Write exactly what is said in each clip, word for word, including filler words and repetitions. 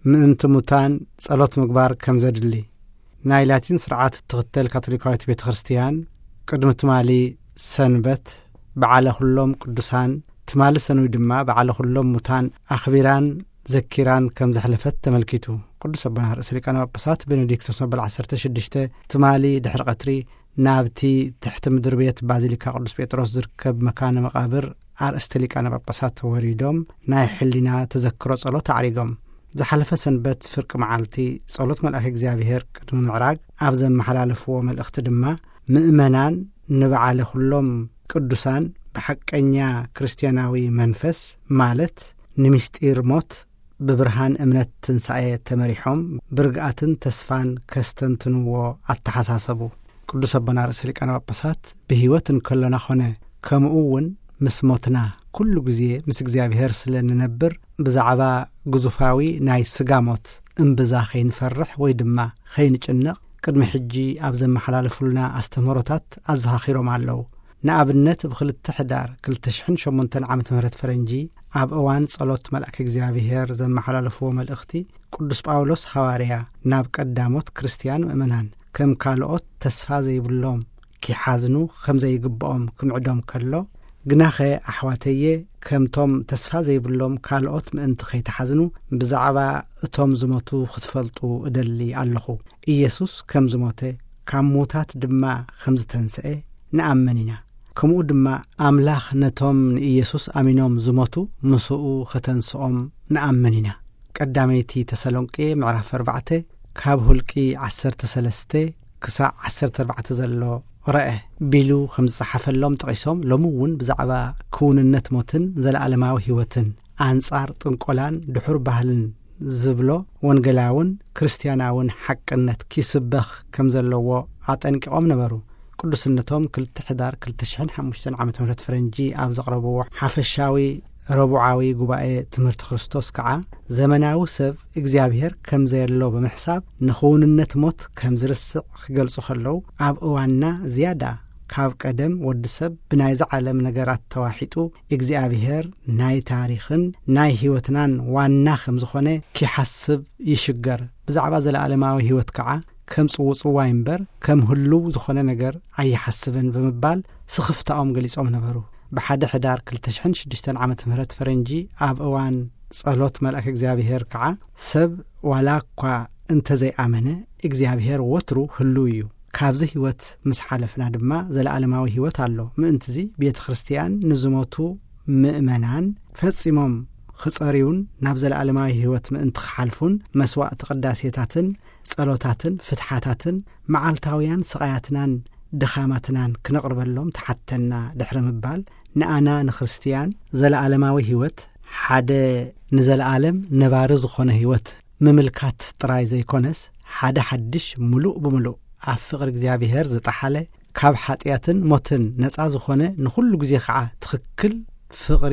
ምእንቲ ሙታን ጸሎት ምግባር ከም ዘድሊ ናይ ላቲን ስርዓት ትኽተል ካቶሊካዊት ቤተ ክርስቲያን ቅድሚ ትማሊ ሰንበት በዓለ ኩሎም ቅዱሳን ትማሊ ሰኑይ ድማ በዓለ ኩሎም ሙታን ኣኽቢራን ዘኪራን ከም ዘሕለፈት ተመልኪቱ ቅዱስ አቡነ ርእሰ ሊቃነ ጳጳሳት ቤኔዲክቶስ መበል ዓሰርተ ሽዱሽተ ትማሊ ድሕሪ ቀትሪ ናብቲ ትሕቲ ምድር ቤት ባዚሊካ ቅዱስ ጴጥሮስ ዝርከብ መካነ መቃብር አርእስተ ሊቃነ ጳጳሳት ተወሪዶም ናይ ሕሊና ተዘክሮ ጸሎት አዕሪጎም ዝሓለፈ ሰንበት ፍርቂ መዓልቲ ጸሎት መልአክ እግዚአብሔር ቅድሚ ምዕራግ ኣብ ዘመሓላለፍዎ መልእኽቲ ድማ ምእመናን ንበዓለ ኩሎም ቅዱሳን በሐቀኛ ክርስቲያናዊ መንፈስ ማለት ንምስጢር ሞት በብርሃን እምነት ትንሣኤ ተመሪሖም ብርግኣትን ተስፋን ከስተንትንዎ አተሐሳሰቡ ቅዱስ አቡነ ርእሰ ሊቃነ ጳጳሳት በህይወት እንከለና ኾነ ከምኡውን ምስ ሞትና ኩሉ ጊዜ ምስ እግዚአብሔር ስለንነብር ብዛዕባ ግዙፋዊ ናይ ስጋ ሞት እምብዛ ኸይንፈርሕ ወይ ድማ ኸይንጭንቕ ቅድሚ ሕጂ ኣብ ዘመሓላለፉልና ኣስተምህሮታት ኣዘኻኺሮም ኣለዉ ንኣብነት ብክልተ ሕዳር ክልተ ሽሕን ሸሞንተን ዓመተ ምህረት ፈረንጂ ኣብ እዋን ጸሎት መልአክ እግዚአብሔር ዘመሓላለፍዎ መልእኽቲ ቅዱስ ጳውሎስ ሐዋርያ ናብ ቀዳሞት ክርስቲያን ምእመናን ከም ካልኦት ተስፋ ዘይብሎም ኪሓዝኑ ከም ዘይግብኦም ክምዕዶም ከሎ ግናኸ ኣሕዋተየ ከምቶም ተስፋ ዘይብሎም ካልኦት ምእንቲ ኸይተሓዝኑ ብዛዕባ እቶም ዝሞቱ ክትፈልጡ እደሊ ኣለኹ ኢየሱስ ከም ዝሞተ ካብ ሞታት ድማ ከም ዝተንስአ ንኣመን ኢና ከምኡ ድማ ኣምላኽ ነቶም ንኢየሱስ ኣሚኖም ዝሞቱ ምስኡ ኸተንስኦም ንኣመን ኢና ቀዳመይቲ ተሰሎንቄ ምዕራፍ ኣርባዕተ ካብ ሁልቂ ዓሰርተ ሰለስተ ክሳዕ ዓሰርተ ኣርባዕተ ዘሎ ረአ ቢሉ ከም ዝጸሓፈሎም ጠቒሶም ሎሚ እውን ብዛዕባ ክውንነት ሞትን ዘለኣለማዊ ህይወትን ኣንጻር ጥንቆላን ድሑር ባህልን ዝብሎ ወንጌላውን ክርስቲያናውን ሓቅነት ኪስበኽ ከም ዘለዎ ኣጠንቂቖም ነበሩ ቅዱስነቶም ክልተ ሕዳር ክልተ ሽሕን ሓሙሽተን ዓመተ ምህረት ፈረንጂ ኣብ ዘቕረብዎ ሓፈሻዊ ረቡዓዊ ጉባኤ ትምህርቲ ክርስቶስ ከዓ ዘመናዊ ሰብ እግዚአብሔር ከም ዘየሎ ብምሕሳብ ንኽውንነት ሞት ከም ዝርስዕ ክገልጹ ከለዉ ኣብ እዋንና ዝያዳ ካብ ቀደም ወዲ ሰብ ብናይ ዝዓለም ነገራት ተዋሒጡ እግዚአብሔር ናይ ታሪኽን ናይ ህይወትናን ዋና ከም ዝኾነ ኪሓስብ ይሽገር ብዛዕባ ዘለኣለማዊ ህይወት ከዓ ከም ጽውጽዋ እምበር ከም ህሉ ዝኾነ ነገር ኣይሓስብን ብምባል ስኽፍታኦም ገሊጾም ነበሩ በሓደ ሕዳር ክልተ ሽሕን ሽዱሽተን ዓመተ ምህረት ፈረንጂ ኣብ እዋን ጸሎት መልአክ እግዚአብሔር ከዓ ሰብ ዋላ እኳ እንተዘይኣመነ እግዚአብሔር ወትሩ ህሉ እዩ ካብዚ ህይወት ምስ ሓለፍና ድማ ዘለኣለማዊ ህይወት ኣሎ ምእንትዚ ቤተ ክርስቲያን ንዝሞቱ ምእመናን ፈጺሞም ክጸሪውን ናብ ዘለኣለማዊ ህይወት ምእንቲ ክሓልፉን መስዋዕቲ ቅዳሴታትን ጸሎታትን ፍትሓታትን መዓልታውያን ስቓያትናን ድኻማትናን ክነቕርበሎም ተሓተና ድሕሪ ምባል ንኣና ንክርስቲያን ዘለኣለማዊ ህይወት ሓደ ንዘለኣለም ነባሪ ዝኾነ ህይወት ምምልካት ጥራይ ዘይኮነስ ሓደ ሓድሽ ሙሉእ ብምሉእ ኣብ ፍቕሪ እግዚአብሔር ዝጠሓለ ካብ ሓጢያትን ሞትን ነፃ ዝኾነ ንኹሉ ጊዜ ከዓ ትኽክል ፍቕሪ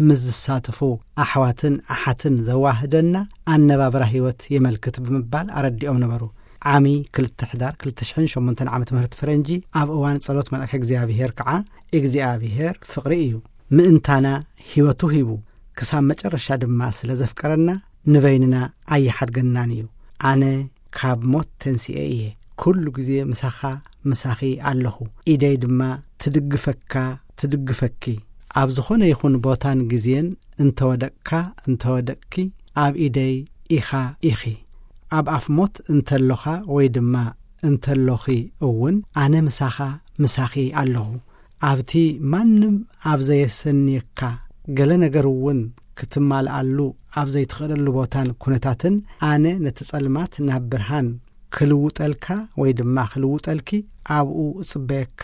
ምዝሳተፉ ኣሕዋትን ኣሓትን ዘዋህደና ኣነባብራ ህይወት የመልክት ብምባል ኣረዲኦም ነበሩ ዓሚ ክልተ ሕዳር ክልተ ሽሕን ሸሞንተን ዓመተ ምህረት ፈረንጂ ኣብ እዋን ጸሎት መልአክ እግዚአብሔር ከዓ እግዚአብሔር ፍቕሪ እዩ ምእንታና ህይወቱ ሂቡ ክሳብ መጨረሻ ድማ ስለ ዘፍቀረና ንበይንና ኣይሓድገናን እዩ ኣነ ካብ ሞት ተንስኤ እየ ኩሉ ጊዜ ምሳኻ ምሳኺ ኣለኹ ኢደይ ድማ ትድግፈካ ትድግፈኪ ኣብ ዝኾነ ይኹን ቦታን ጊዜን እንተወደቅካ እንተወደቅኪ ኣብ ኢደይ ኢኻ ኢኺ ኣብ ኣፍ ሞት እንተለኻ ወይ ድማ እንተለኺ እውን ኣነ ምሳኻ ምሳኺ ኣለኹ ኣብቲ ማንም ኣብ ዘየሰንየካ ገለ ነገር እውን ክትማልኣሉ ኣብ ዘይትኽእለሉ ቦታን ኩነታትን ኣነ ነቲ ጸልማት ናብ ብርሃን ክልውጠልካ ወይ ድማ ክልውጠልኪ ኣብኡ እጽበየካ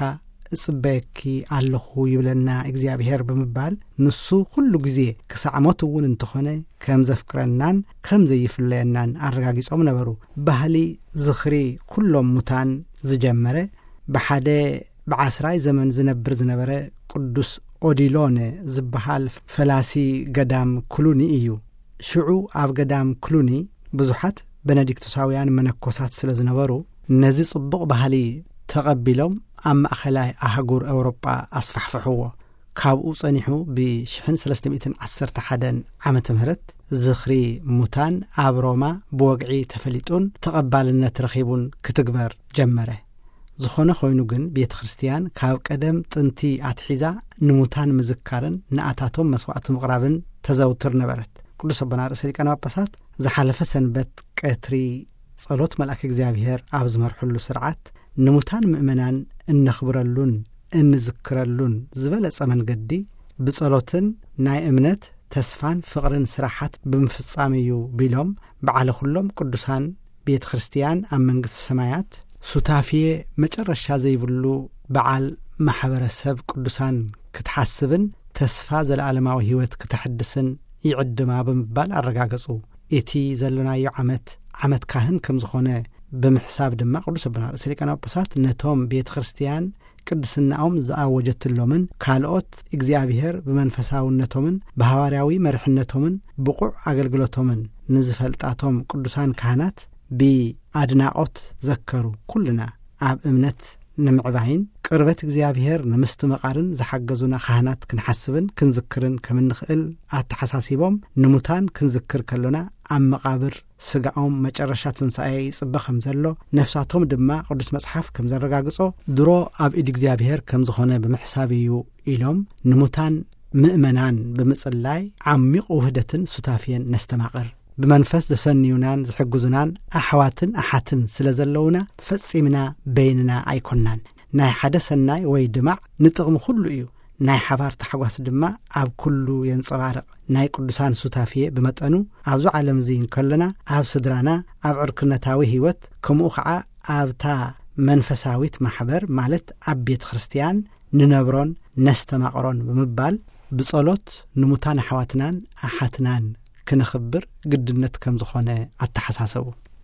እጽበየኪ ኣለኹ ይብለና እግዚአብሔር ብምባል ንሱ ኩሉ ጊዜ ክሳዕ ሞት እውን እንተኾነ ከም ዘፍቅረናን ከም ዘይፍለየናን ኣረጋጊጾም ነበሩ ባህሊ ዝኽሪ ኩሎም ሙታን ዝጀመረ ብሓደ ብዓስራይ ዘመን ዝነብር ዝነበረ ቅዱስ ኦዲሎነ ዝበሃል ፈላሲ ገዳም ክሉኒ እዩ ሽዑ ኣብ ገዳም ክሉኒ ብዙሓት ቤኔዲክቶሳውያን መነኮሳት ስለ ዝነበሩ ነዚ ጽቡቕ ባህሊ ተቐቢሎም ኣብ ማእኸላይ ኣህጉር ኤውሮጳ ኣስፋሕፍሕዎ ካብኡ ጸኒሑ ብሽሕን ሰለስተ ሚእትን ዓሰርተ ሓደን ዓመተ ምህረት ዝኽሪ ሙታን ኣብ ሮማ ብወግዒ ተፈሊጡን ተቐባልነት ረኺቡን ክትግበር ጀመረ ዝኾነ ኮይኑ ግን ቤተ ክርስቲያን ካብ ቀደም ጥንቲ ኣትሒዛ ንሙታን ምዝካርን ንኣታቶም መስዋዕት ምቕራብን ተዘውትር ነበረት ቅዱስ ኣቦና ርእሰ ሊቃነ ጳጳሳት ዝሓለፈ ሰንበት ቀትሪ ጸሎት መልአክ እግዚአብሔር ኣብ ዝመርሑሉ ስርዓት ንሙታን ምእመናን እንኽብረሉን እንዝክረሉን ዝበለጸ መንገዲ ብጸሎትን ናይ እምነት ተስፋን ፍቕርን ስራሓት ብምፍጻም እዩ ቢሎም በዓለ ኩሎም ቅዱሳን ቤተ ክርስቲያን ኣብ መንግስቲ ሰማያት ሱታፊየ መጨረሻ ዘይብሉ በዓል ማሕበረሰብ ቅዱሳን ክትሓስብን ተስፋ ዘለዓለማዊ ህይወት ክትሕድስን ይዕድማ ብምባል አረጋገጹ እቲ ዘለናዮ ዓመት ዓመት ካህን ከም ዝኾነ ብምሕሳብ ድማ ቅዱስ ኣቦና ርእሰ ሊቃነ ጳጳሳት ነቶም ቤተ ክርስቲያን ቅድስናኦም ዝኣወጀትሎምን ካልኦት እግዚአብሔር ብመንፈሳውነቶምን በሐዋርያዊ መርሕነቶምን ብቁዕ አገልግሎቶምን ንዝፈልጣቶም ቅዱሳን ካህናት ብአድናቆት ዘከሩ ኩልና ኣብ እምነት ንምዕባይን ቅርበት እግዚአብሔር ንምስት መቃርን ዝሓገዙና ካህናት ክንሐስብን ክንዝክርን ከም እንኽእል ኣተሓሳሲቦም ንሙታን ክንዝክር ከሎና ኣብ መቃብር ስጋኦም መጨረሻ ትንሣኤ ይጽበኸም ዘሎ ነፍሳቶም ድማ ቅዱስ መጽሓፍ ከም ዘረጋግጾ ድሮ ኣብ ኢድ እግዚአብሔር ከም ዝኾነ ብምሕሳብ እዩ ኢሎም ንሙታን ምእመናን ብምጽላይ ዓሚቕ ውህደትን ሱታፊየን ነስተማቕር بمنفس دسنيونان زحجزنان أحواتن أحاتن سلزلونا فصيمنا بيننا أيكونان ناي حدثنا ويدمع نتغم كله إيو ناي حبار تحواس دماء أب كله ينصبارق ناي قدسان سوتافية بمتأنو أبزو عالم زين كلنا أب صدرانا أب عركنا تاوي هيوت كموخعا أب تا منفساويت محبر مالت أب بيت خريستيان ننبرون نستمعرون بمبال بصلوت نموتان حواتنان أحاتنان كنخبر قدنت كم زخونة التحساسو